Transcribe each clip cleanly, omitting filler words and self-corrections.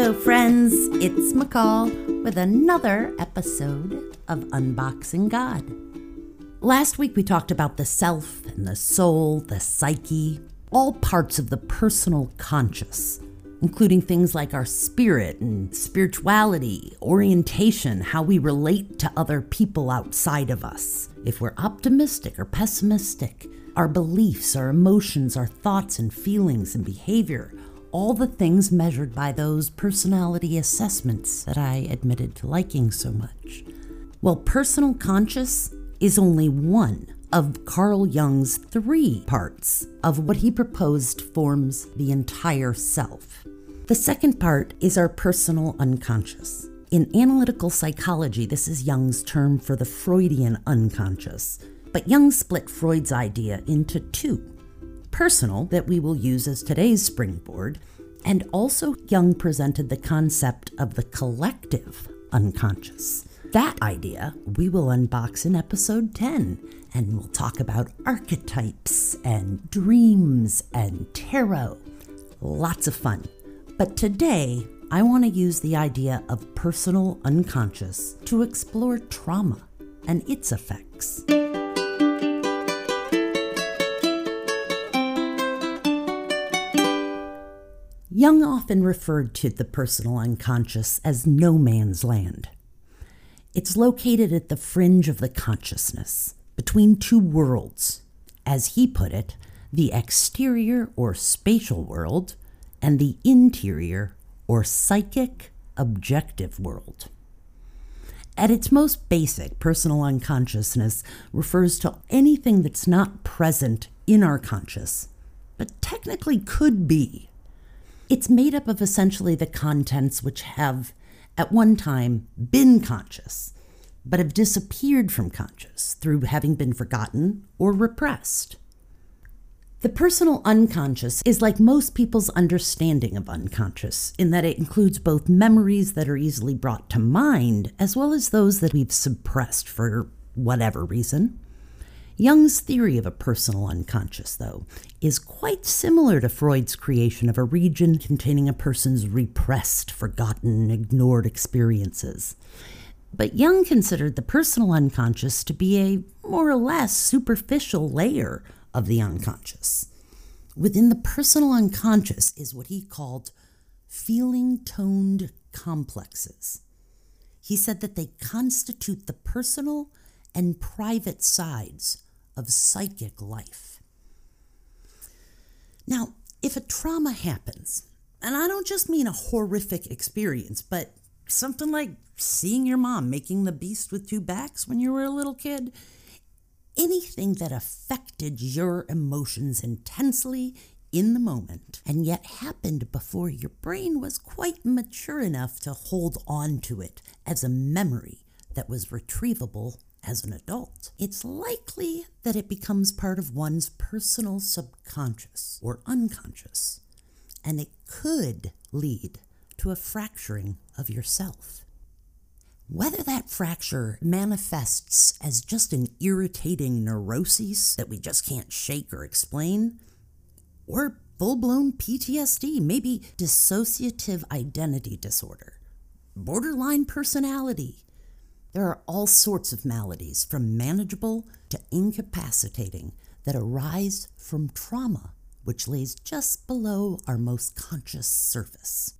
Hello, friends. It's McCall with another episode of Unboxing God. Last week we talked about the self and the soul, the psyche, all parts of the personal conscious, including things like our spirit and spirituality, orientation, how we relate to other people outside of us, if we're optimistic or pessimistic, our beliefs, our emotions, our thoughts and feelings and behavior, all the things measured by those personality assessments that I admitted to liking so much. Well, personal conscious is only one of Carl Jung's 3 parts of what he proposed forms the entire self. The second part is our personal unconscious. In analytical psychology, this is Jung's term for the Freudian unconscious. But Jung split Freud's idea into 2. Personal, that we will use as today's springboard, and also Jung presented the concept of the collective unconscious. That idea we will unbox in episode 10, and we'll talk about archetypes and dreams and tarot. Lots of fun. But today, I want to use the idea of personal unconscious to explore trauma and its effects. Jung often referred to the personal unconscious as no man's land. It's located at the fringe of the consciousness, between 2 worlds. As he put it, the exterior or spatial world and the interior or psychic objective world. At its most basic, personal unconsciousness refers to anything that's not present in our conscious, but technically could be. It's made up of essentially the contents which have, at one time, been conscious, but have disappeared from conscious through having been forgotten or repressed. The personal unconscious is like most people's understanding of unconscious, in that it includes both memories that are easily brought to mind, as well as those that we've suppressed for whatever reason. Jung's theory of a personal unconscious, though, is quite similar to Freud's creation of a region containing a person's repressed, forgotten, ignored experiences. But Jung considered the personal unconscious to be a more or less superficial layer of the unconscious. Within the personal unconscious is what he called feeling-toned complexes. He said that they constitute the personal and private sides of psychic life. Now, if a trauma happens, and I don't just mean a horrific experience, but something like seeing your mom making the beast with 2 backs when you were a little kid, anything that affected your emotions intensely in the moment, and yet happened before your brain was quite mature enough to hold on to it as a memory that was retrievable as an adult, it's likely that it becomes part of one's personal subconscious or unconscious, and it could lead to a fracturing of yourself. Whether that fracture manifests as just an irritating neuroses that we just can't shake or explain, or full-blown PTSD, maybe dissociative identity disorder, borderline personality. There are all sorts of maladies, from manageable to incapacitating, that arise from trauma, which lays just below our most conscious surface.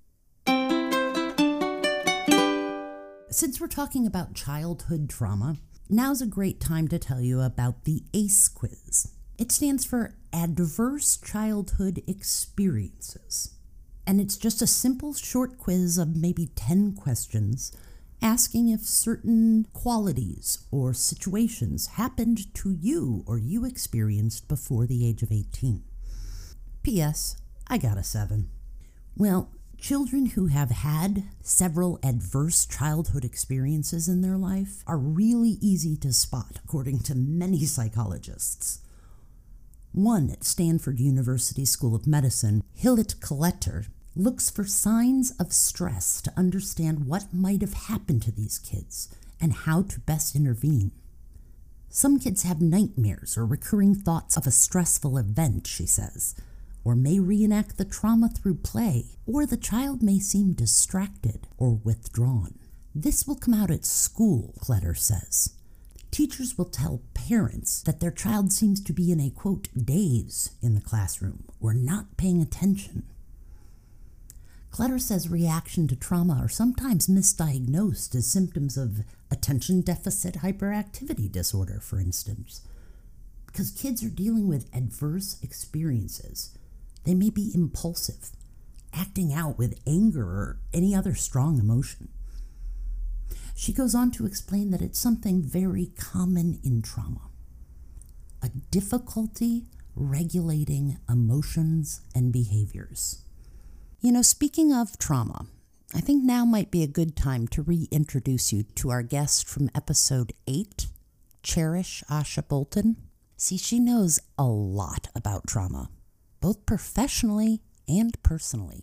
Since we're talking about childhood trauma, now's a great time to tell you about the ACE quiz. It stands for Adverse Childhood Experiences. And it's just a simple short quiz of maybe 10 questions asking if certain qualities or situations happened to you or you experienced before the age of 18. P.S. I got a 7. Well, children who have had several adverse childhood experiences in their life are really easy to spot, according to many psychologists. One at Stanford University School of Medicine, Hillett Colletter, looks for signs of stress to understand what might have happened to these kids and how to best intervene. Some kids have nightmares or recurring thoughts of a stressful event, she says, or may reenact the trauma through play, or the child may seem distracted or withdrawn. This will come out at school, Kletter says. Teachers will tell parents that their child seems to be in a, quote, daze in the classroom or not paying attention. Kletter says reaction to trauma are sometimes misdiagnosed as symptoms of attention deficit hyperactivity disorder, for instance. Because kids are dealing with adverse experiences. They may be impulsive, acting out with anger or any other strong emotion. She goes on to explain that it's something very common in trauma. A difficulty regulating emotions and behaviors. Speaking of trauma, I think now might be a good time to reintroduce you to our guest from episode 8, Cherish Asha Bolton. See, she knows a lot about trauma, both professionally and personally.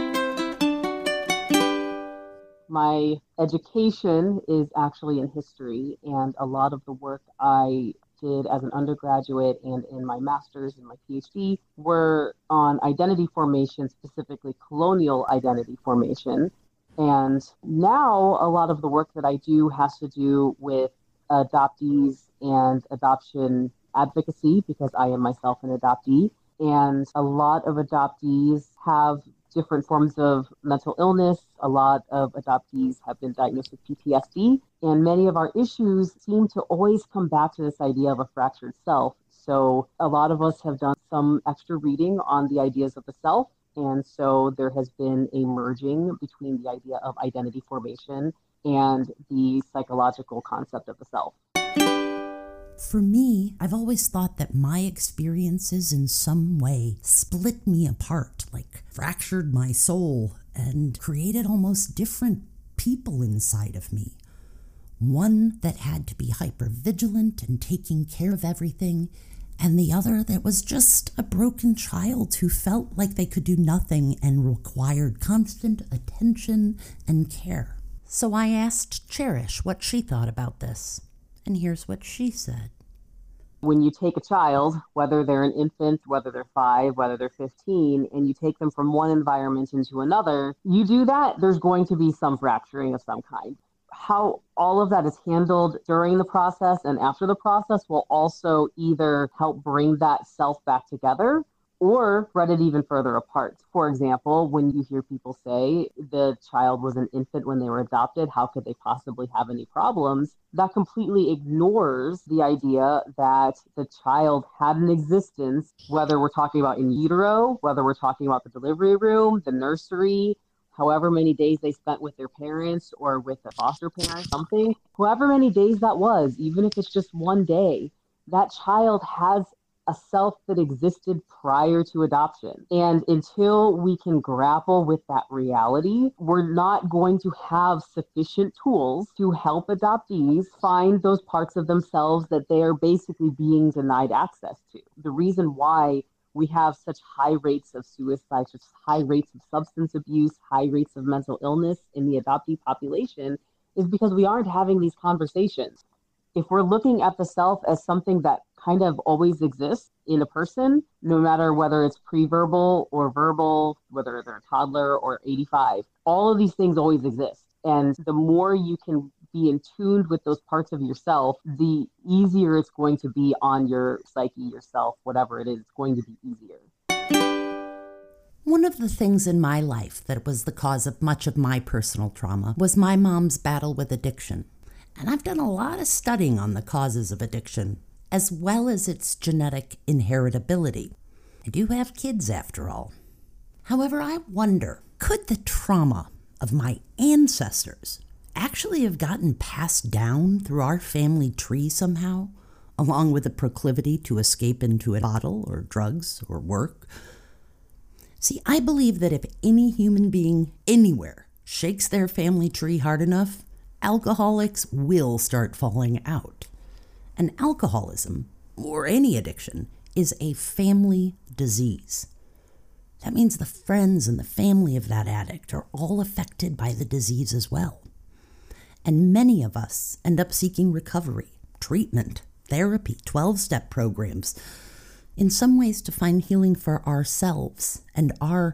My education is actually in history, and a lot of the work I did as an undergraduate and in my master's and my PhD were on identity formation, specifically colonial identity formation. And now a lot of the work that I do has to do with adoptees and adoption advocacy, because I am myself an adoptee. And a lot of adoptees have different forms of mental illness. A lot of adoptees have been diagnosed with PTSD. And many of our issues seem to always come back to this idea of a fractured self. So a lot of us have done some extra reading on the ideas of the self. And so there has been a merging between the idea of identity formation and the psychological concept of the self. For me, I've always thought that my experiences in some way split me apart, like fractured my soul and created almost different people inside of me. One that had to be hypervigilant and taking care of everything, and the other that was just a broken child who felt like they could do nothing and required constant attention and care. So I asked Cherish what she thought about this. And here's what she said. When you take a child, whether they're an infant, whether they're 5, whether they're 15, and you take them from one environment into another, you do that, there's going to be some fracturing of some kind. How all of that is handled during the process and after the process will also either help bring that self back together or spread it even further apart. For example, when you hear people say the child was an infant when they were adopted, how could they possibly have any problems? That completely ignores the idea that the child had an existence, whether we're talking about in utero, whether we're talking about the delivery room, the nursery, however many days they spent with their parents or with a foster parent, something, however many days that was, even if it's just one day, that child has a self that existed prior to adoption. And until we can grapple with that reality, we're not going to have sufficient tools to help adoptees find those parts of themselves that they are basically being denied access to. The reason why we have such high rates of suicide, such high rates of substance abuse, high rates of mental illness in the adoptee population is because we aren't having these conversations. If we're looking at the self as something that kind of always exists in a person, no matter whether it's pre-verbal or verbal, whether they're a toddler or 85, all of these things always exist. And the more you can be in tune with those parts of yourself, the easier it's going to be on your psyche, yourself, whatever it is, it's going to be easier. One of the things in my life that was the cause of much of my personal trauma was my mom's battle with addiction. And I've done a lot of studying on the causes of addiction, as well as its genetic inheritability. I do have kids, after all. However, I wonder, could the trauma of my ancestors actually have gotten passed down through our family tree somehow, along with a proclivity to escape into a bottle or drugs or work? See, I believe that if any human being anywhere shakes their family tree hard enough, alcoholics will start falling out. And alcoholism, or any addiction, is a family disease. That means the friends and the family of that addict are all affected by the disease as well. And many of us end up seeking recovery, treatment, therapy, 12-step programs, in some ways to find healing for ourselves and our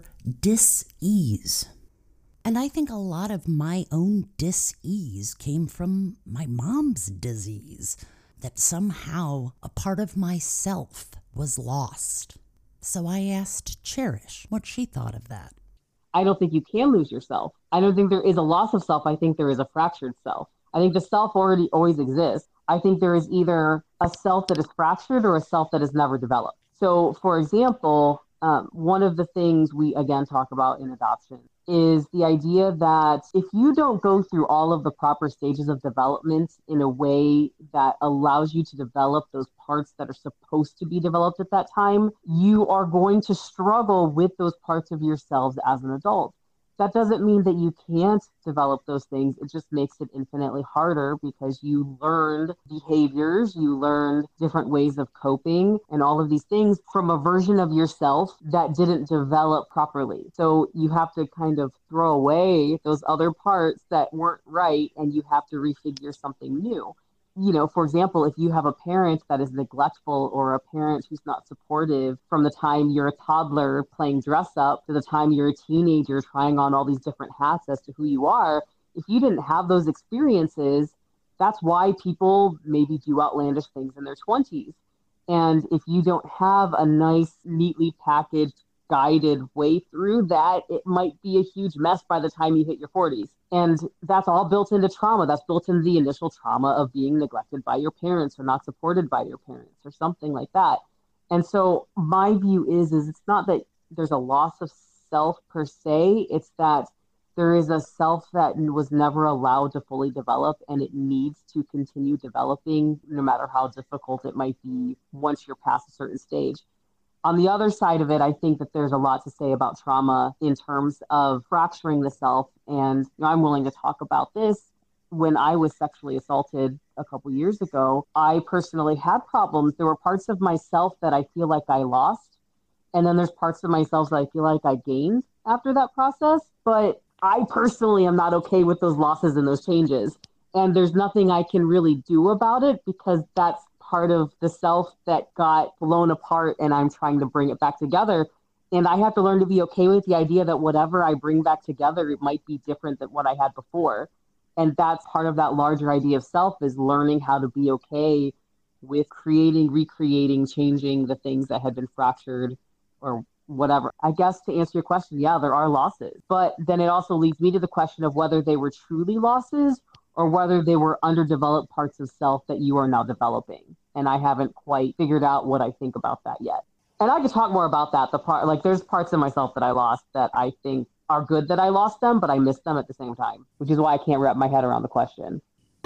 dis-ease. And I think a lot of my own dis-ease came from my mom's disease, that somehow a part of myself was lost. So I asked Cherish what she thought of that. I don't think you can lose yourself. I don't think there is a loss of self. I think there is a fractured self. I think the self already always exists. I think there is either a self that is fractured or a self that is never developed. So, for example, one of the things we again talk about in adoption is the idea that if you don't go through all of the proper stages of development in a way that allows you to develop those parts that are supposed to be developed at that time, you are going to struggle with those parts of yourselves as an adult. That doesn't mean that you can't develop those things. It just makes it infinitely harder because you learned behaviors, you learned different ways of coping and all of these things from a version of yourself that didn't develop properly. So you have to kind of throw away those other parts that weren't right and you have to refigure something new. You know, for example, if you have a parent that is neglectful or a parent who's not supportive from the time you're a toddler playing dress up to the time you're a teenager trying on all these different hats as to who you are, if you didn't have those experiences, that's why people maybe do outlandish things in their 20s. And if you don't have a nice, neatly packaged, guided way through that, it might be a huge mess by the time you hit your 40s. And that's all built into trauma. That's built into the initial trauma of being neglected by your parents or not supported by your parents or something like that. And so my view is it's not that there's a loss of self per se. It's that there is a self that was never allowed to fully develop and it needs to continue developing no matter how difficult it might be once you're past a certain stage. On the other side of it, I think that there's a lot to say about trauma in terms of fracturing the self. And I'm willing to talk about this. When I was sexually assaulted a couple years ago, I personally had problems. There were parts of myself that I feel like I lost. And then there's parts of myself that I feel like I gained after that process. But I personally am not okay with those losses and those changes. And there's nothing I can really do about it because that's part of the self that got blown apart and I'm trying to bring it back together. And I have to learn to be okay with the idea that whatever I bring back together, it might be different than what I had before. And that's part of that larger idea of self is learning how to be okay with creating, recreating, changing the things that had been fractured or whatever. I guess to answer your question, yeah, there are losses. But then it also leads me to the question of whether they were truly losses or whether they were underdeveloped parts of self that you are now developing. And I haven't quite figured out what I think about that yet. And I could talk more about that. There's parts of myself that I lost that I think are good that I lost them, but I missed them at the same time, which is why I can't wrap my head around the question.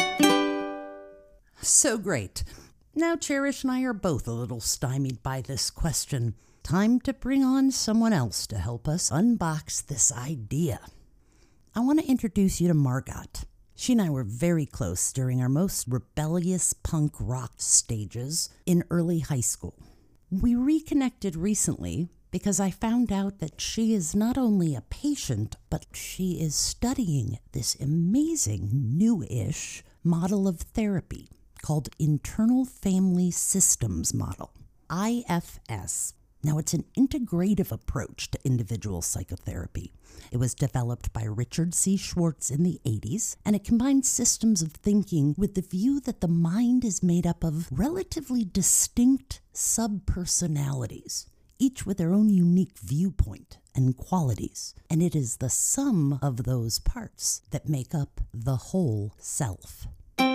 So great. Now Cherish and I are both a little stymied by this question. Time to bring on someone else to help us unbox this idea. I want to introduce you to Margot. She and I were very close during our most rebellious punk rock stages in early high school. We reconnected recently because I found out that she is not only a patient, but she is studying this amazing new-ish model of therapy called Internal Family Systems Model, IFS. Now, it's an integrative approach to individual psychotherapy. It was developed by Richard C. Schwartz in the 80s, and it combines systems of thinking with the view that the mind is made up of relatively distinct subpersonalities, each with their own unique viewpoint and qualities. And it is the sum of those parts that make up the whole self.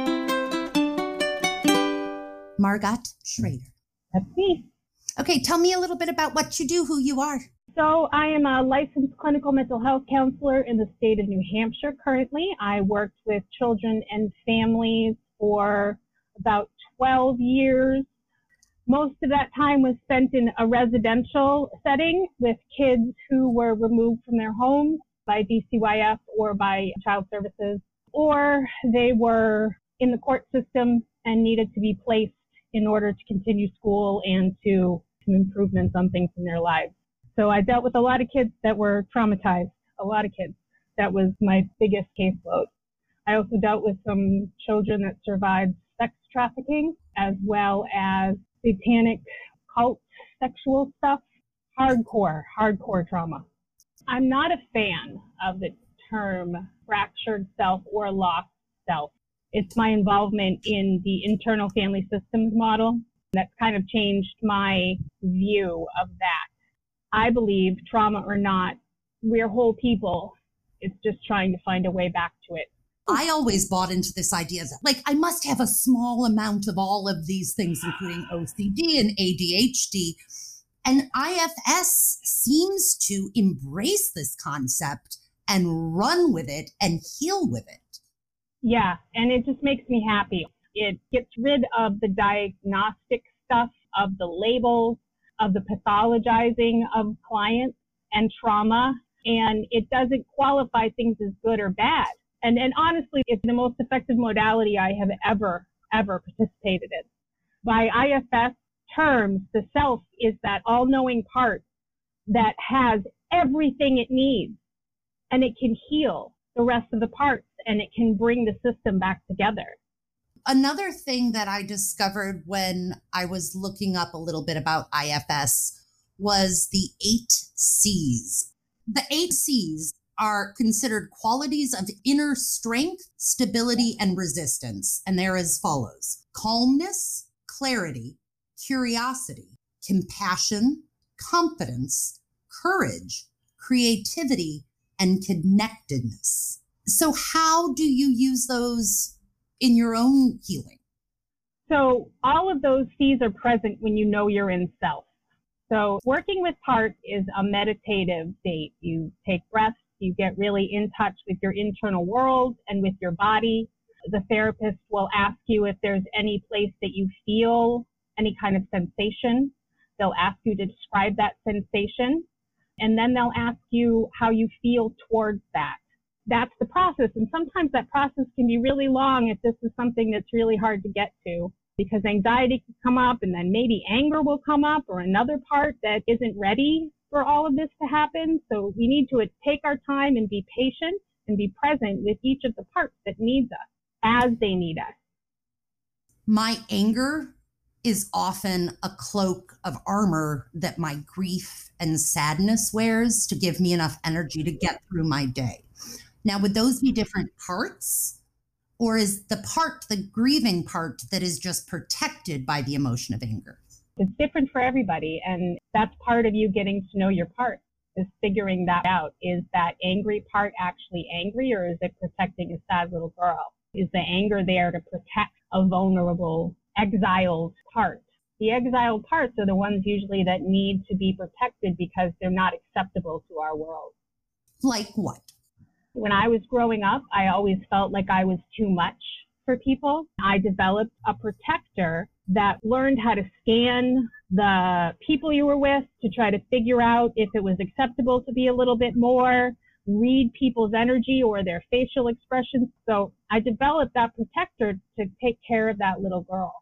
Margot Schrader. That's me. Okay, tell me a little bit about what you do, who you are. So I am a licensed clinical mental health counselor in the state of New Hampshire currently. I worked with children and families for about 12 years. Most of that time was spent in a residential setting with kids who were removed from their homes by DCYF or by child services, or they were in the court system and needed to be placed in order to continue school and to some improvements on things in their lives. So I dealt with a lot of kids that were traumatized, a lot of kids. That was my biggest caseload. I also dealt with some children that survived sex trafficking, as well as satanic cult sexual stuff, hardcore trauma. I'm not a fan of the term fractured self or lost self. It's my involvement in the internal family systems model that's kind of changed my view of that. I believe, trauma or not, we're whole people. It's just trying to find a way back to it. I always bought into this idea that, like, I must have a small amount of all of these things, including OCD and ADHD. And IFS seems to embrace this concept and run with it and heal with it. Yeah, and it just makes me happy. It gets rid of the diagnostic stuff, of the labels, of the pathologizing of clients and trauma, and it doesn't qualify things as good or bad. And honestly, it's the most effective modality I have ever participated in. By IFS terms, the self is that all-knowing part that has everything it needs, and it can heal the rest of the parts, and it can bring the system back together. Another thing that I discovered when I was looking up a little bit about IFS was the 8 C's. The 8 C's are considered qualities of inner strength, stability, and resistance. And they're as follows: calmness, clarity, curiosity, compassion, confidence, courage, creativity, and connectedness. So how do you use those in your own healing? So all of those C's are present when you know you're in self. So working with parts is a meditative state. You take breaths, you get really in touch with your internal world and with your body. The therapist will ask you if there's any place that you feel any kind of sensation. They'll ask you to describe that sensation, and then they'll ask you how you feel towards that. That's the process. And sometimes that process can be really long if this is something that's really hard to get to, because anxiety can come up, and then maybe anger will come up, or another part that isn't ready for all of this to happen. So we need to take our time and be patient and be present with each of the parts that needs us as they need us. My anger is often a cloak of armor that my grief and sadness wears to give me enough energy to get through my day. Now, would those be different parts? Or is the part, the grieving part, that is just protected by the emotion of anger? It's different for everybody. And that's part of you getting to know your part, is figuring that out. Is that angry part actually angry, or is it protecting a sad little girl? Is the anger there to protect a vulnerable, exiled part? The exiled parts are the ones usually that need to be protected because they're not acceptable to our world. Like what? When I was growing up, I always felt like I was too much for people. I developed a protector that learned how to scan the people you were with to try to figure out if it was acceptable to be a little bit more, read people's energy or their facial expressions. So I developed that protector to take care of that little girl.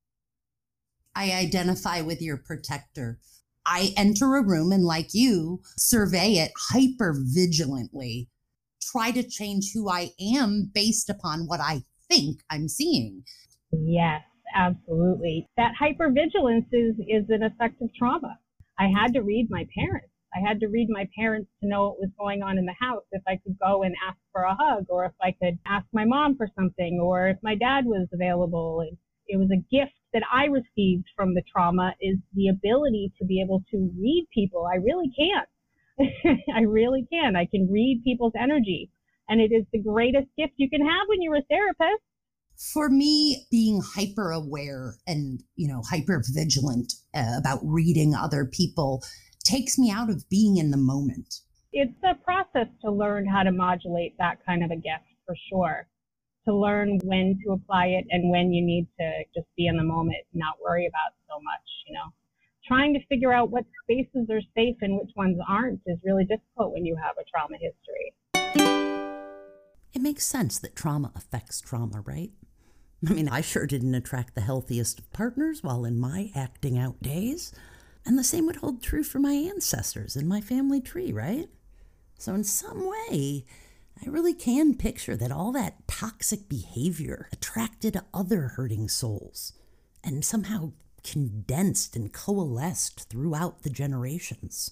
I identify with your protector. I enter a room and, like you, survey it hyper vigilantly. Try to change who I am based upon what I think I'm seeing. Yes, absolutely. That hypervigilance is an effect of trauma. I had to read my parents. I had to read my parents to know what was going on in the house, if I could go and ask for a hug, or if I could ask my mom for something, or if my dad was available. It was a gift that I received from the trauma, is the ability to be able to read people. I really can. I really can. I can read people's energy. And it is the greatest gift you can have when you're a therapist. For me, being hyper aware and, hyper vigilant about reading other people takes me out of being in the moment. It's a process to learn how to modulate that kind of a gift, for sure. To learn when to apply it and when you need to just be in the moment and not worry about so much, Trying to figure out what spaces are safe and which ones aren't is really difficult when you have a trauma history. It makes sense that trauma affects trauma, right? I mean, I sure didn't attract the healthiest of partners while in my acting out days. And the same would hold true for my ancestors in my family tree, right? So in some way, I really can picture that all that toxic behavior attracted other hurting souls and somehow condensed and coalesced throughout the generations.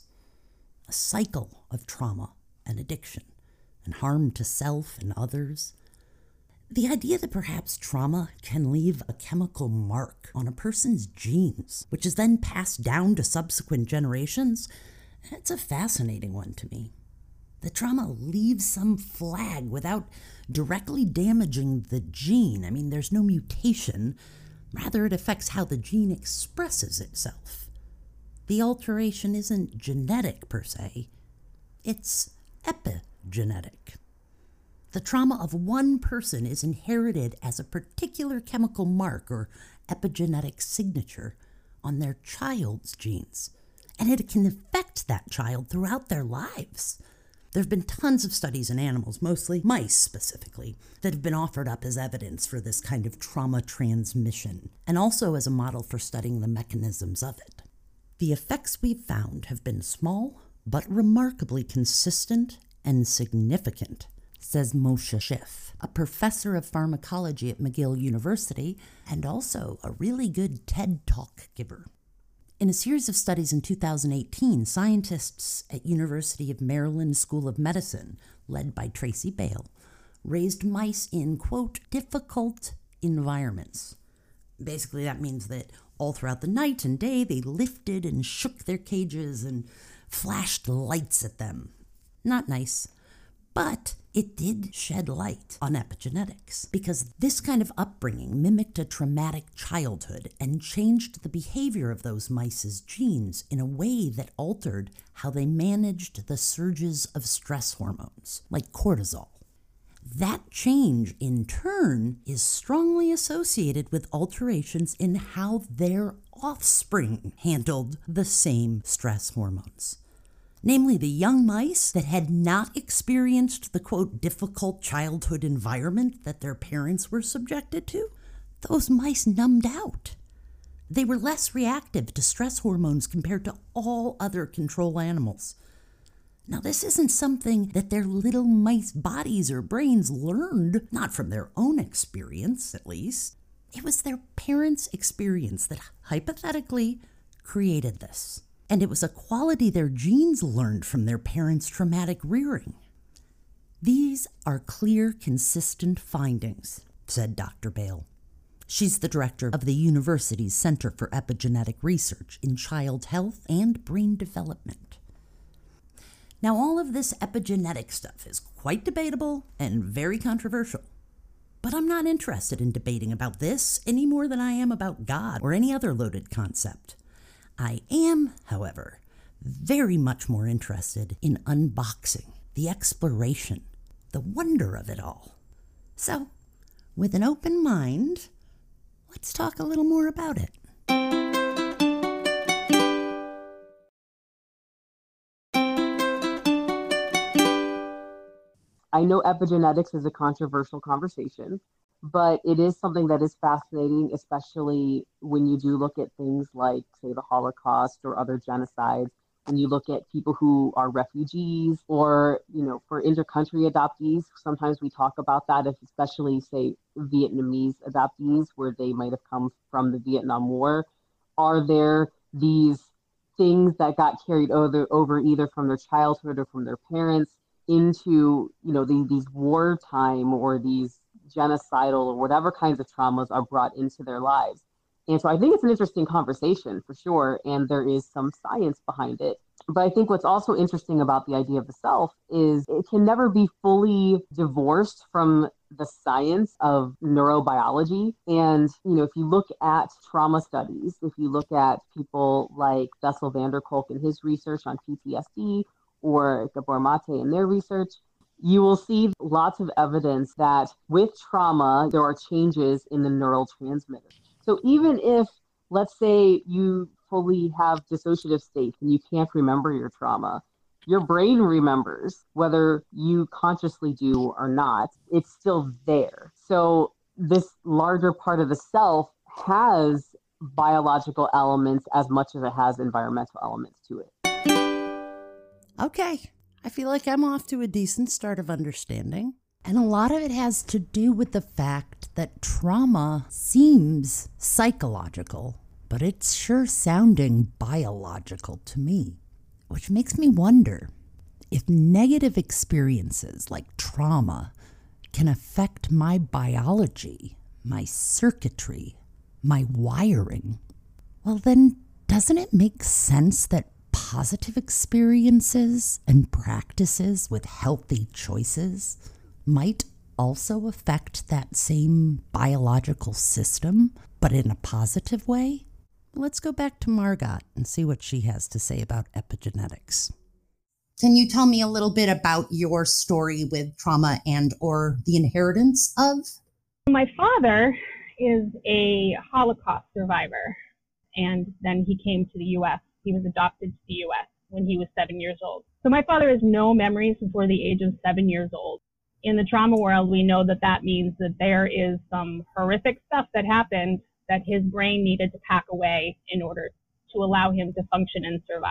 A cycle of trauma and addiction and harm to self and others. The idea that perhaps trauma can leave a chemical mark on a person's genes, which is then passed down to subsequent generations, it's a fascinating one to me. The trauma leaves some flag without directly damaging the gene. I mean, there's no mutation. Rather, it affects how the gene expresses itself. The alteration isn't genetic per se. It's epigenetic. The trauma of one person is inherited as a particular chemical mark or epigenetic signature on their child's genes, and it can affect that child throughout their lives. There have been tons of studies in animals, mostly mice specifically, that have been offered up as evidence for this kind of trauma transmission, and also as a model for studying the mechanisms of it. The effects we've found have been small, but remarkably consistent and significant, says Moshe Schiff, a professor of pharmacology at McGill University and also a really good TED Talk giver. In a series of studies in 2018, scientists at University of Maryland School of Medicine, led by Tracy Bale, raised mice in, quote, difficult environments. Basically, that means that all throughout the night and day, they lifted and shook their cages and flashed lights at them. Not nice. But it did shed light on epigenetics, because this kind of upbringing mimicked a traumatic childhood and changed the behavior of those mice's genes in a way that altered how they managed the surges of stress hormones, like cortisol. That change, in turn, is strongly associated with alterations in how their offspring handled the same stress hormones. Namely, the young mice that had not experienced the, quote, difficult childhood environment that their parents were subjected to, those mice numbed out. They were less reactive to stress hormones compared to all other control animals. Now, this isn't something that their little mice bodies or brains learned, not from their own experience, at least. It was their parents' experience that hypothetically created this. And it was a quality their genes learned from their parents' traumatic rearing. These are clear, consistent findings, said Dr. Bale. She's the director of the university's Center for Epigenetic Research in Child Health and Brain Development. Now, all of this epigenetic stuff is quite debatable and very controversial. But I'm not interested in debating about this any more than I am about God or any other loaded concept. I am, however, very much more interested in unboxing, the exploration, the wonder of it all. So, with an open mind, let's talk a little more about it. I know epigenetics is a controversial conversation, but it is something that is fascinating, especially when you do look at things like, say, the Holocaust or other genocides, when you look at people who are refugees or, for inter-country adoptees. Sometimes we talk about that, especially, say, Vietnamese adoptees, where they might have come from the Vietnam War. Are there these things that got carried over either from their childhood or from their parents into, these wartime or these genocidal or whatever kinds of traumas are brought into their lives? And so I think it's an interesting conversation for sure, and there is some science behind it. But I think what's also interesting about the idea of the self is it can never be fully divorced from the science of neurobiology. And, if you look at trauma studies, if you look at people like Bessel van der Kolk and his research on PTSD, or Gabor Mate and their research, you will see lots of evidence that with trauma, there are changes in the neural transmitters. So even if, let's say, you fully have dissociative states and you can't remember your trauma, your brain remembers, whether you consciously do or not, it's still there. So this larger part of the self has biological elements as much as it has environmental elements to it. Okay, I feel like I'm off to a decent start of understanding. And a lot of it has to do with the fact that trauma seems psychological, but it's sure sounding biological to me, which makes me wonder if negative experiences like trauma can affect my biology, my circuitry, my wiring. Well, then doesn't it make sense that positive experiences and practices with healthy choices might also affect that same biological system, but in a positive way? Let's go back to Margot and see what she has to say about epigenetics. Can you tell me a little bit about your story with trauma and or the inheritance of? My father is a Holocaust survivor, and then he came to the U.S. He was adopted to the U.S. when he was 7 years old. So my father has no memories before the age of 7 years old. In the trauma world, we know that that means that there is some horrific stuff that happened that his brain needed to pack away in order to allow him to function and survive.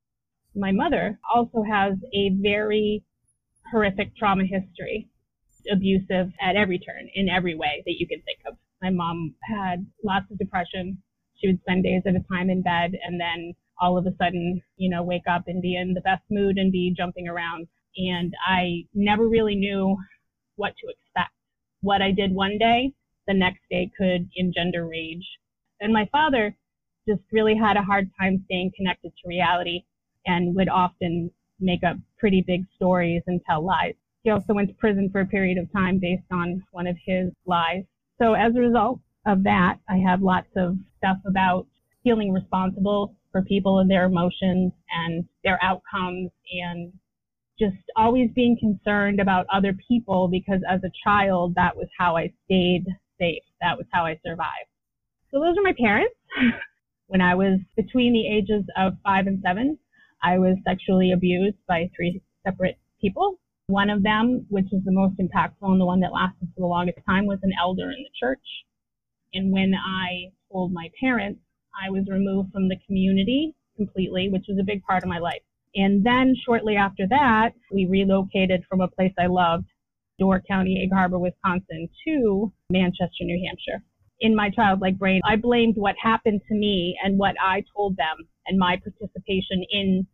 My mother also has a very horrific trauma history, abusive at every turn, in every way that you can think of. My mom had lots of depression. She would spend days at a time in bed and then all of a sudden, wake up and be in the best mood and be jumping around. And I never really knew what to expect. What I did one day, the next day could engender rage. And my father just really had a hard time staying connected to reality and would often make up pretty big stories and tell lies. He also went to prison for a period of time based on one of his lies. So as a result of that, I have lots of stuff about feeling responsible for people and their emotions and their outcomes, and just always being concerned about other people, because as a child, that was how I stayed safe. That was how I survived. So those are my parents. When I was between the ages of 5 and 7, I was sexually abused by 3 separate people. One of them, which is the most impactful and the one that lasted for the longest time, was an elder in the church. And when I told my parents, I was removed from the community completely, which was a big part of my life. And then shortly after that, we relocated from a place I loved, Door County, Egg Harbor, Wisconsin, to Manchester, New Hampshire. In my childlike brain, I blamed what happened to me and what I told them and my participation in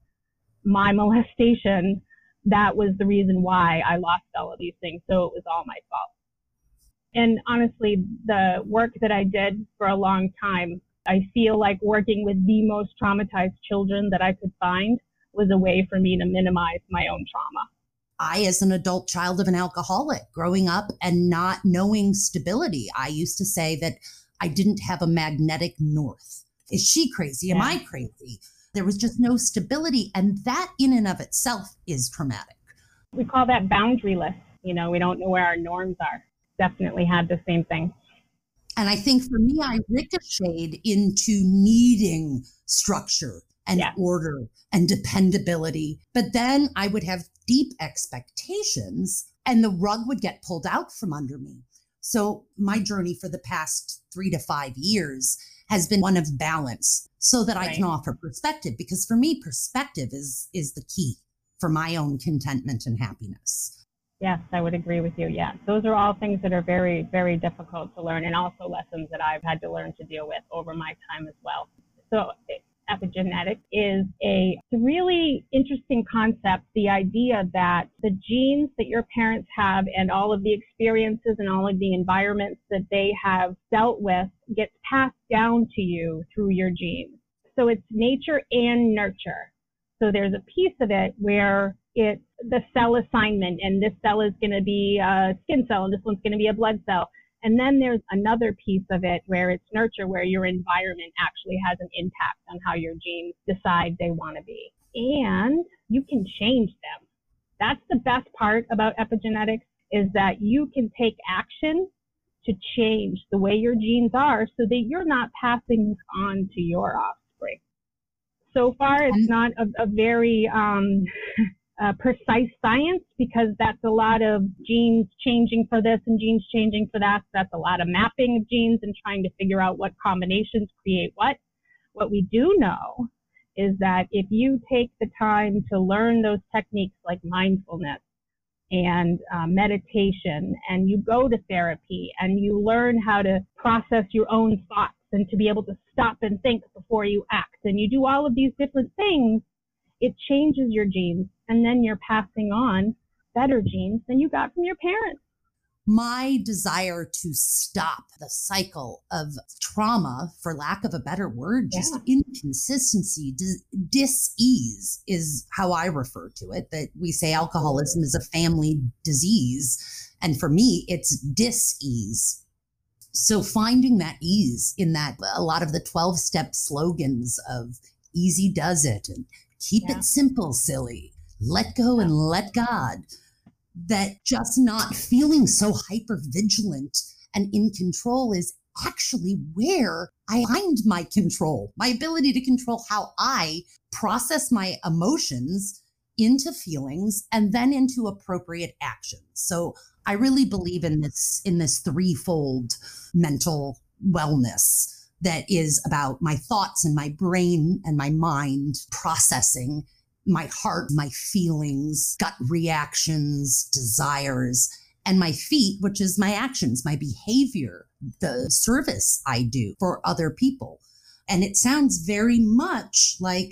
my molestation. That was the reason why I lost all of these things. So it was all my fault. And honestly, the work that I did for a long time, I feel like working with the most traumatized children that I could find was a way for me to minimize my own trauma. I, as an adult child of an alcoholic, growing up and not knowing stability, I used to say that I didn't have a magnetic north. Is she crazy? Am I crazy? There was just no stability. And that in and of itself is traumatic. We call that boundaryless. We don't know where our norms are. Definitely had the same thing. And I think for me, I ricocheted into needing structure and order and dependability. But then I would have deep expectations and the rug would get pulled out from under me. So my journey for the past 3 to 5 years has been one of balance so that I can offer perspective, because for me, perspective is the key for my own contentment and happiness. Yes, I would agree with you. Yeah, those are all things that are very, very difficult to learn, and also lessons that I've had to learn to deal with over my time as well. So epigenetics is a really interesting concept, the idea that the genes that your parents have and all of the experiences and all of the environments that they have dealt with gets passed down to you through your genes. So it's nature and nurture. So there's a piece of it where it's the cell assignment, and this cell is going to be a skin cell, and this one's going to be a blood cell. And then there's another piece of it where it's nurture, where your environment actually has an impact on how your genes decide they want to be. And you can change them. That's the best part about epigenetics, is that you can take action to change the way your genes are so that you're not passing this on to your offspring. So far, it's not a very precise science, because that's a lot of genes changing for this and genes changing for that. That's a lot of mapping of genes and trying to figure out what combinations create what. What we do know is that if you take the time to learn those techniques like mindfulness and meditation, and you go to therapy and you learn how to process your own thoughts and to be able to stop and think before you act, and you do all of these different things, it changes your genes, and then you're passing on better genes than you got from your parents. My desire to stop the cycle of trauma, for lack of a better word, just inconsistency, dis-ease is how I refer to it, that we say alcoholism is a family disease. And for me, it's dis-ease. So finding that ease in that, a lot of the 12-step slogans of easy does it and keep it simple, silly, let go and let God, that just not feeling so hyper vigilant and in control is actually where I find my control, my ability to control how I process my emotions into feelings and then into appropriate actions. So I really believe in this threefold mental wellness that is about my thoughts and my brain and my mind processing, my heart, my feelings, gut reactions, desires, and my feet, which is my actions, my behavior, the service I do for other people. And it sounds very much like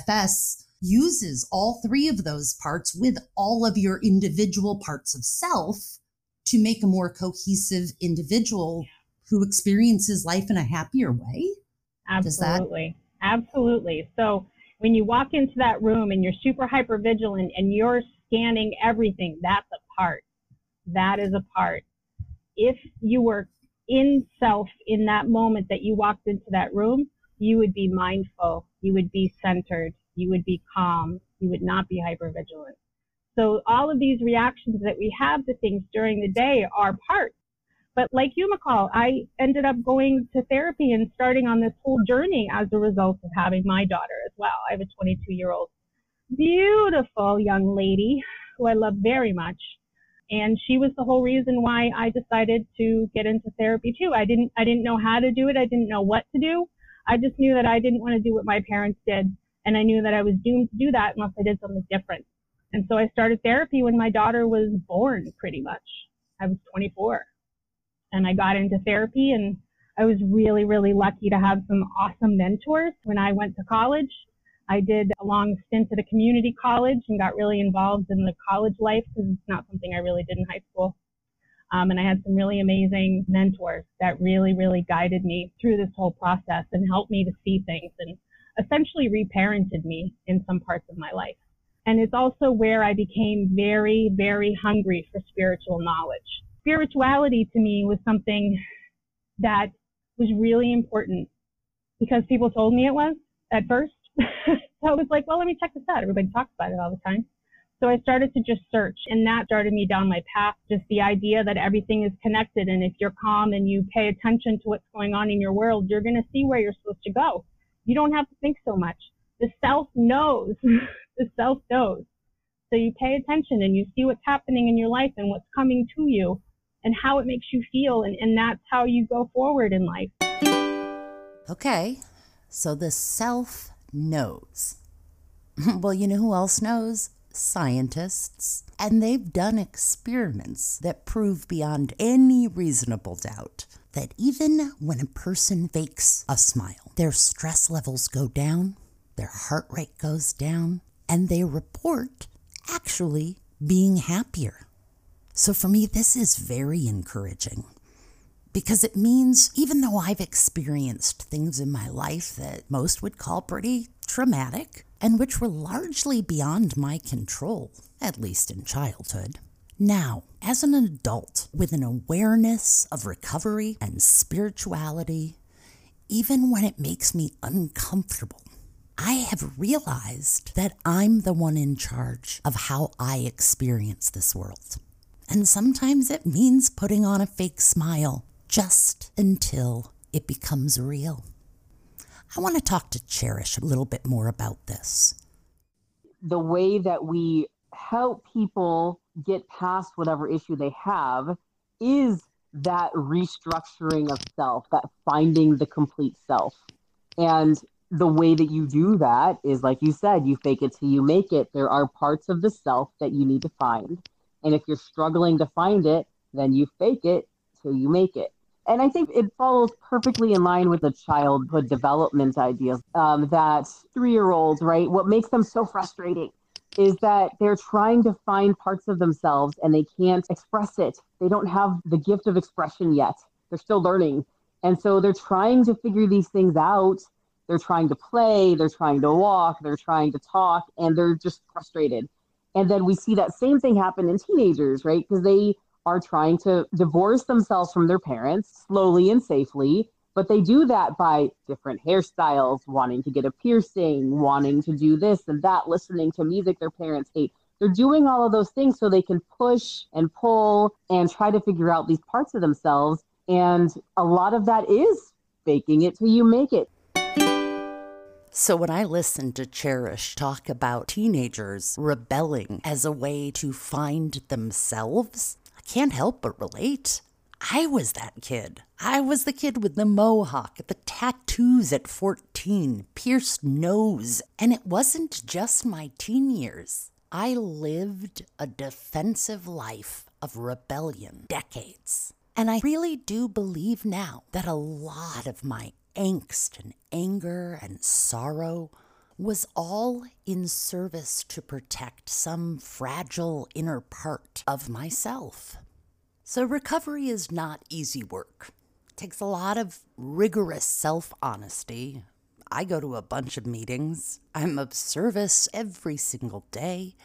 IFS uses all three of those parts with all of your individual parts of self to make a more cohesive individual who experiences life in a happier way. Absolutely. Absolutely. So when you walk into that room and you're super hyper vigilant and you're scanning everything, that's a part. That is a part. If you were in self in that moment that you walked into that room, you would be mindful, you would be centered, you would be calm, you would not be hyper vigilant. So all of these reactions that we have to things during the day are parts. But like you, McCall, I ended up going to therapy and starting on this whole journey as a result of having my daughter as well. I have a 22-year-old, beautiful young lady who I love very much. And she was the whole reason why I decided to get into therapy too. I didn't know how to do it. I didn't know what to do. I just knew that I didn't want to do what my parents did. And I knew that I was doomed to do that unless I did something different. And so I started therapy when my daughter was born, pretty much. I was 24. And I got into therapy, and I was really, really lucky to have some awesome mentors. When I went to college, I did a long stint at a community college and got really involved in the college life because it's not something I really did in high school. And I had some really amazing mentors that really, really guided me through this whole process and helped me to see things and essentially reparented me in some parts of my life. And it's also where I became very, very hungry for spiritual knowledge. Spirituality to me was something that was really important because people told me it was at first. So I was like, well, let me check this out. Everybody talks about it all the time. So I started to just search, and that started me down my path. Just the idea that everything is connected, and if you're calm and you pay attention to what's going on in your world, you're going to see where you're supposed to go. You don't have to think so much. The self knows. The self knows. So you pay attention and you see what's happening in your life and what's coming to you and how it makes you feel. And that's how you go forward in life. Okay, so the self knows. Well, you know who else knows? Scientists. And they've done experiments that prove beyond any reasonable doubt that even when a person fakes a smile, their stress levels go down, their heart rate goes down, and they report actually being happier. So for me, this is very encouraging because it means even though I've experienced things in my life that most would call pretty traumatic and which were largely beyond my control, at least in childhood, now, as an adult with an awareness of recovery and spirituality, even when it makes me uncomfortable, I have realized that I'm the one in charge of how I experience this world. And sometimes it means putting on a fake smile just until it becomes real. I want to talk to Cherish a little bit more about this. The way that we help people get past whatever issue they have is that restructuring of self, that finding the complete self. And the way that you do that is, like you said, you fake it till you make it. There are parts of the self that you need to find. And if you're struggling to find it, then you fake it till you make it. And I think it follows perfectly in line with the childhood development ideas that 3-year-olds, right? What makes them so frustrating is that they're trying to find parts of themselves and they can't express it. They don't have the gift of expression yet. They're still learning. And so they're trying to figure these things out. They're trying to play, they're trying to walk, they're trying to talk, and they're just frustrated. And then we see that same thing happen in teenagers, right? Because they are trying to divorce themselves from their parents slowly and safely, but they do that by different hairstyles, wanting to get a piercing, wanting to do this and that, listening to music their parents hate. They're doing all of those things so they can push and pull and try to figure out these parts of themselves. And a lot of that is faking it till you make it. So when I listen to Cherish talk about teenagers rebelling as a way to find themselves, I can't help but relate. I was that kid. I was the kid with the mohawk, the tattoos at 14, pierced nose. And it wasn't just my teen years. I lived a defensive life of rebellion, decades. And I really do believe now that a lot of my angst and anger and sorrow was all in service to protect some fragile inner part of myself. So recovery is not easy work. It takes a lot of rigorous self-honesty. I go to a bunch of meetings. I'm of service every single day.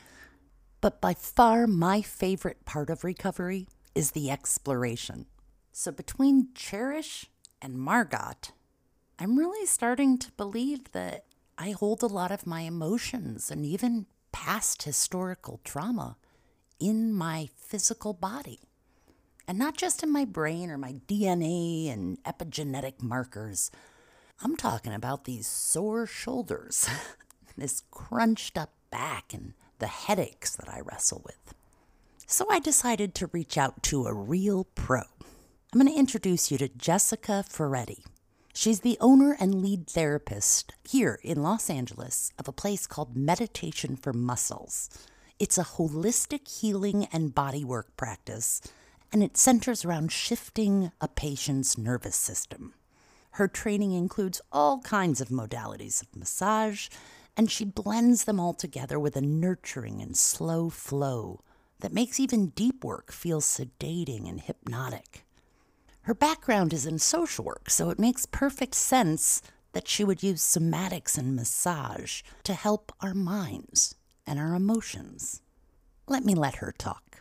But by far my favorite part of recovery is the exploration. So between Cherish and Margot, I'm really starting to believe that I hold a lot of my emotions and even past historical trauma in my physical body. And not just in my brain or my DNA and epigenetic markers. I'm talking about these sore shoulders, this crunched up back, and the headaches that I wrestle with. So I decided to reach out to a real pro. I'm going to introduce you to Jessica Ferretti. She's the owner and lead therapist here in Los Angeles of a place called Meditation for Muscles. It's a holistic healing and bodywork practice, and it centers around shifting a patient's nervous system. Her training includes all kinds of modalities of massage, and she blends them all together with a nurturing and slow flow that makes even deep work feel sedating and hypnotic. Her background is in social work, so it makes perfect sense that she would use somatics and massage to help our minds and our emotions. Let me let her talk.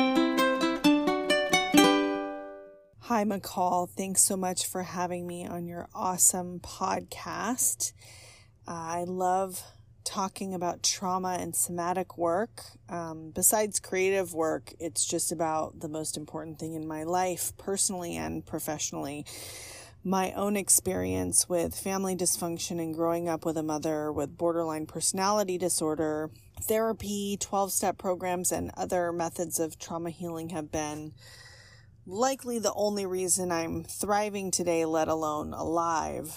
Hi, McCall. Thanks so much for having me on your awesome podcast. I love talking about trauma and somatic work. Besides creative work, it's just about the most important thing in my life, personally and professionally. My own experience with family dysfunction and growing up with a mother with borderline personality disorder, therapy, 12-step programs, and other methods of trauma healing have been likely the only reason I'm thriving today, let alone alive.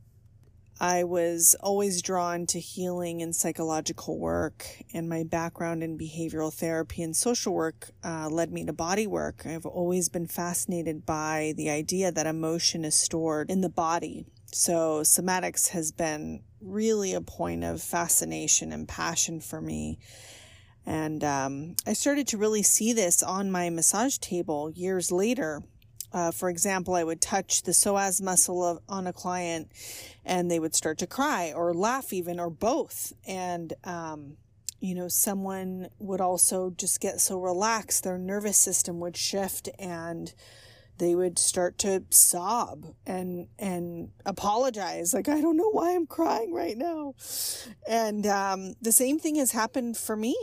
I was always drawn to healing and psychological work, and my background in behavioral therapy and social work led me to body work. I've always been fascinated by the idea that emotion is stored in the body. So somatics has been really a point of fascination and passion for me. And I started to really see this on my massage table years later. For example, I would touch the psoas muscle on a client and they would start to cry or laugh even, or both. And, someone would also just get so relaxed, their nervous system would shift and they would start to sob and apologize. Like, I don't know why I'm crying right now. And the same thing has happened for me.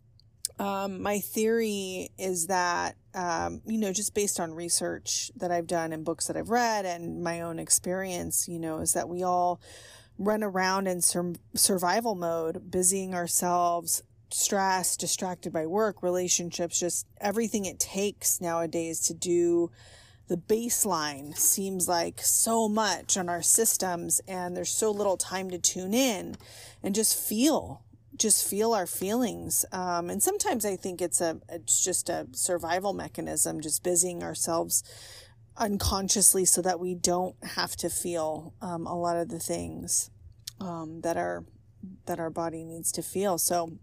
My theory is that, just based on research that I've done and books that I've read and my own experience, is that we all run around in survival mode, busying ourselves, stressed, distracted by work, relationships, just everything it takes nowadays to do the baseline seems like so much on our systems, and there's so little time to tune in and just feel our feelings. And sometimes I think it's just a survival mechanism, just busying ourselves unconsciously so that we don't have to feel a lot of the things that our body needs to feel. So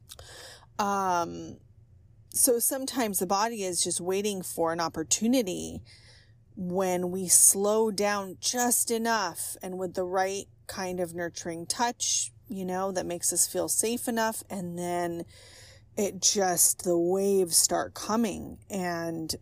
sometimes the body is just waiting for an opportunity when we slow down just enough and with the right kind of nurturing touch, that makes us feel safe enough. And then the waves start coming. And,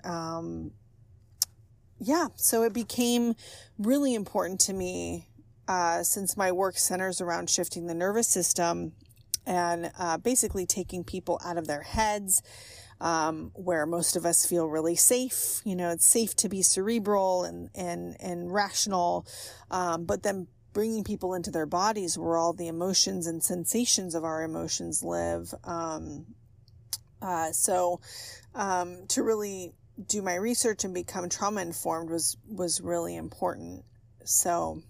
so it became really important to me, since my work centers around shifting the nervous system and, basically taking people out of their heads, where most of us feel really safe. It's safe to be cerebral and rational, but then bringing people into their bodies where all the emotions and sensations of our emotions live. To really do my research and become trauma informed was really important. So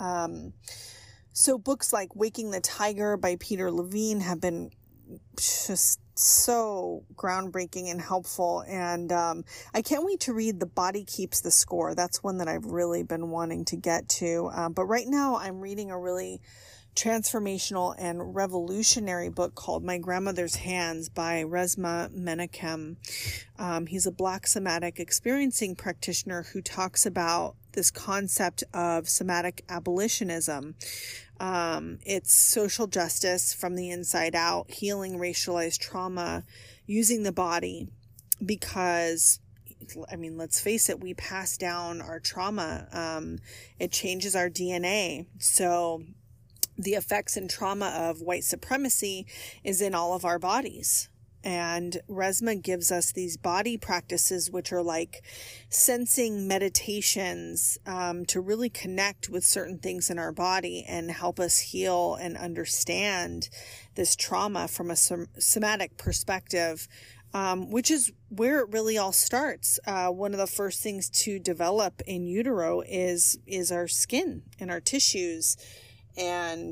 books like Waking the Tiger by Peter Levine have been just so groundbreaking and helpful. And I can't wait to read The Body Keeps the Score. That's one that I've really been wanting to get to. But right now I'm reading a really transformational and revolutionary book called My Grandmother's Hands by Resmaa Menakem. He's a Black somatic experiencing practitioner who talks about this concept of somatic abolitionism. It's social justice from the inside out, healing racialized trauma, using the body, because let's face it, we pass down our trauma. It changes our DNA. So the effects and trauma of white supremacy is in all of our bodies. And Resmaa gives us these body practices, which are like sensing meditations, to really connect with certain things in our body and help us heal and understand this trauma from a somatic perspective, which is where it really all starts. One of the first things to develop in utero is our skin and our tissues. And,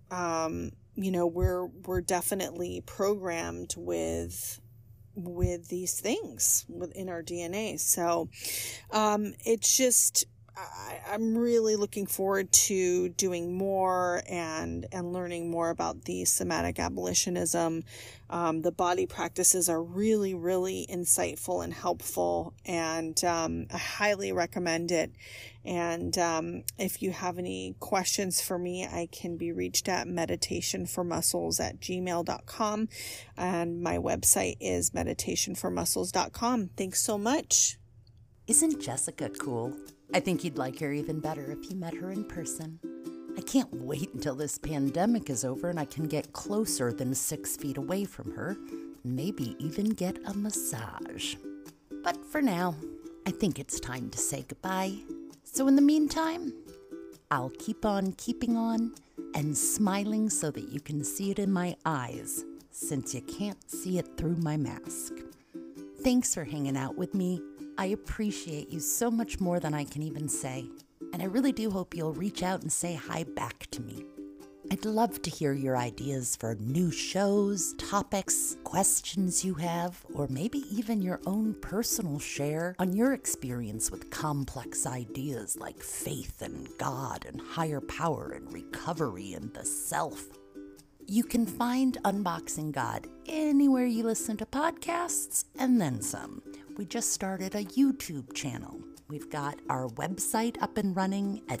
we're definitely programmed with these things within our DNA. So, it's just, I'm really looking forward to doing more and learning more about the somatic abolitionism. The body practices are really, really insightful and helpful, and I highly recommend it. And if you have any questions for me, I can be reached at meditationformuscles@gmail.com, and my website is meditationformuscles.com. Thanks so much. Isn't Jessica cool? I think you'd like her even better if you met her in person. I can't wait until this pandemic is over and I can get closer than 6 feet away from her, maybe even get a massage. But for now, I think it's time to say goodbye. So in the meantime, I'll keep on keeping on and smiling so that you can see it in my eyes, since you can't see it through my mask. Thanks for hanging out with me. I appreciate you so much more than I can even say, and I really do hope you'll reach out and say hi back to me. I'd love to hear your ideas for new shows, topics, questions you have, or maybe even your own personal share on your experience with complex ideas like faith and God and higher power and recovery and the self. You can find Unboxing God anywhere you listen to podcasts, and then some. We just started a YouTube channel. We've got our website up and running at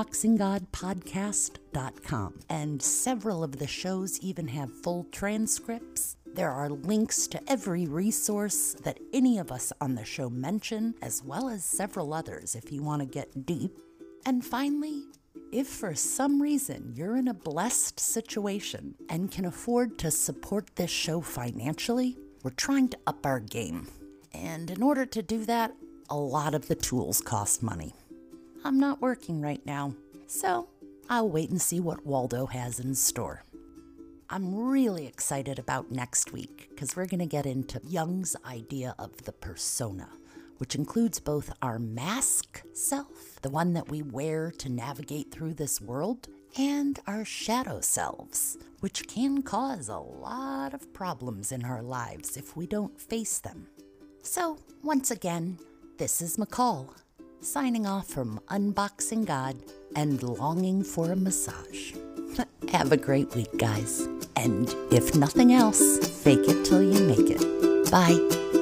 unboxinggodpodcast.com, and several of the shows even have full transcripts. There are links to every resource that any of us on the show mention, as well as several others if you want to get deep. And finally, if for some reason you're in a blessed situation and can afford to support this show financially, we're trying to up our game. And in order to do that, a lot of the tools cost money. I'm not working right now, so I'll wait and see what Waldo has in store. I'm really excited about next week because we're going to get into Jung's idea of the persona, which includes both our mask self, the one that we wear to navigate through this world, and our shadow selves, which can cause a lot of problems in our lives if we don't face them. So, once again, this is McCall. signing off from Unboxing God and longing for a massage. Have a great week, guys. And if nothing else, fake it till you make it. Bye.